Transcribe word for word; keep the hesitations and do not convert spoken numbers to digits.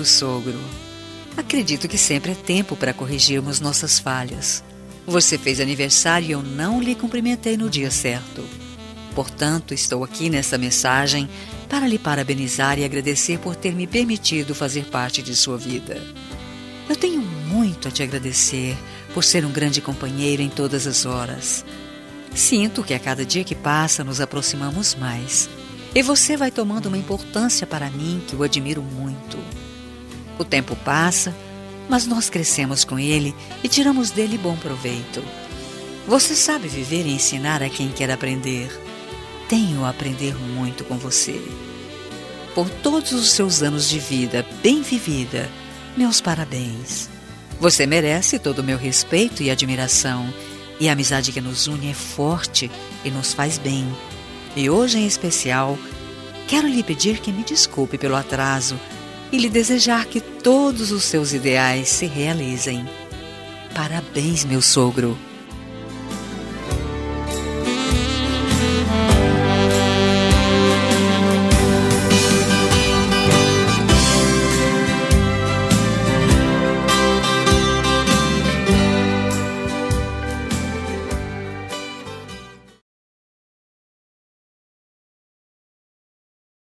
sogro. Acredito que sempre é tempo para corrigirmos nossas falhas. Você fez aniversário e eu não lhe cumprimentei no dia certo. Portanto, estou aqui nesta mensagem para lhe parabenizar e agradecer por ter me permitido fazer parte de sua vida. Eu tenho muito a te agradecer por ser um grande companheiro em todas as horas. Sinto que a cada dia que passa nos aproximamos mais. E você vai tomando uma importância para mim que eu admiro muito. O tempo passa, mas nós crescemos com ele e tiramos dele bom proveito. Você sabe viver e ensinar a quem quer aprender. Tenho a aprender muito com você. Por todos os seus anos de vida bem vivida, meus parabéns. Você merece todo o meu respeito e admiração, e a amizade que nos une é forte e nos faz bem. E hoje, em especial, quero lhe pedir que me desculpe pelo atraso e lhe desejar que todos os seus ideais se realizem. Parabéns, meu sogro!